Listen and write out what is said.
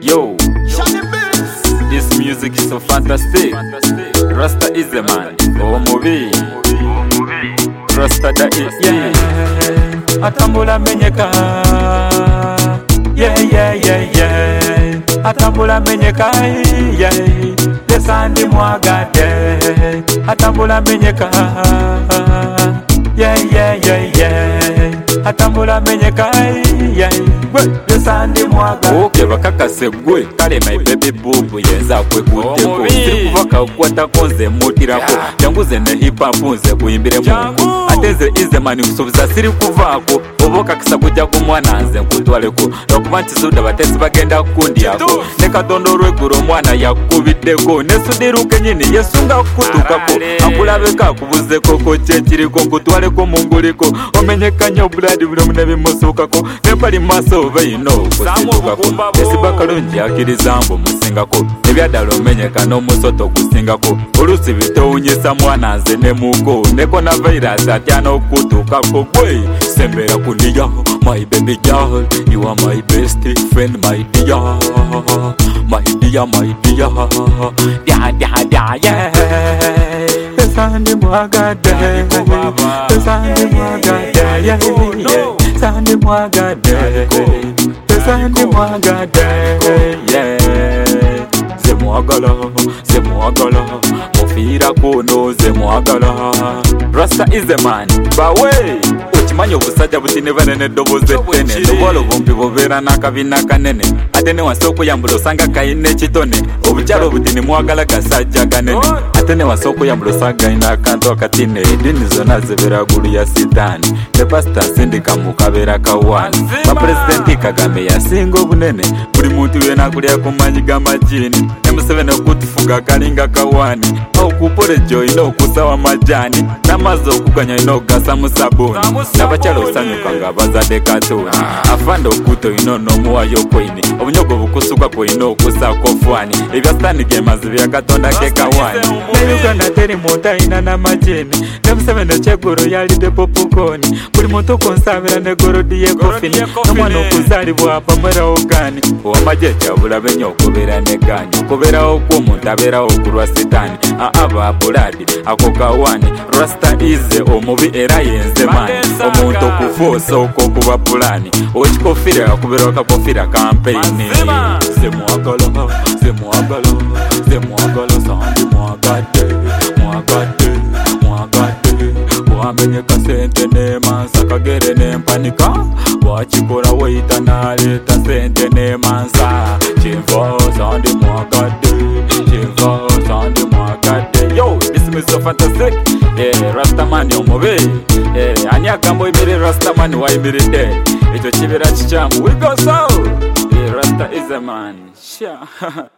Yo, this music is so fantastic. Rasta is the man. Oh, movie. Rasta da is, yeah. Atambula menyeka. Yeah, yeah, yeah, yeah. Atambula menyeka, yeah. Desandi mwagade. Atambula menyeka. Yeah, yeah, yeah, yeah. Atambula menyeka, yeah. Desandi mwagade. Okay, bakakase gwe. Kale my baby boo yenza kwe kuteko. Siri kuvaka ukwata konze mutirako. Janguze ne hip hop nze kuyimbire mungu. Ateze ize mani kusubiza siri kuvako. Oboka kisa kujja kumwana nze nkutwaleko. Okumanti suda batesi bagenda kundi yako. Neka dondorwe guro mwana yakubiddeko. Nesudiruke nyini yesunga kutukako. Akulabeka kubuze koko chechiriko nkutwaleko munguliko. Omenyekanya blood buli munebe musukako. Nepali maso bayino kusitukako. Esibakalungi akirizambo musingako. Ebyadalo omenyeka n'omusoto gusingako. Olusi bitowunyisa mwana nze ne mugo. Neko na virus atyana okutukako gwe. Sembera kundiya, my baby girl. You are my best friend, my dear. My dear, my dear. Yeah, yeah, yeah, yeah. Sandi mwagade. Sandi mwagade, yeah, yeah. Sandi mwagade. Sandi mwagade, yeah. C'est mwagala. Mufira kuno, c'est mwagala. Rasta is the man. Bawe. Chimanyo busajja butine banene doboze tene dobolo bombi bobera nakabina kanene atene wasoko yambulo sanga kaine chitone obuchalo butine mwagala kasajja kanene atene wasoko yambulo sanga ina kanto katine edini zona zebera gulu ya sitani the pastor sindika mukabera kawani ba president Kagame yasingo bunene buli muntu yena kulya kumanyiga majini emusevene okutufuga kalinga kawani au kupore joy no kusawa majani namazo okuganya ino gasa musabuni nabachalo usanyuka nga bazade katoni afanda okuto ino nomuwayo koini obunyogo bukusuka ko ino okusako fwani ebyastani gemazi bya katonda ke kawani ne Uganda teri monta ina na majeni nemusevene chegoro yali de popukoni buli muntu konsabira ne gorodi ye kofini nomwana okuzalibwa apamera ogani owamajeja bulabe nnyo okubera ne ganyo okubera okw'omuntu abeera okulwa sitani aba buladi ako kawani Rasta is omubi era yenze mani omuntu okufuusa okuba pulani okikofira akubera akakofira kampeyini semwagala sandi mwagade wamenyeka sente nemansa kagere nempanika wakikola weyita naleeta sente nemansa kinva sandi mwagade yo this is so fantastic Rastaman omubi ani agambo imire Rastaman wayimiridde ekyo kibera kikyamu we go so Rasta is a man. Sure.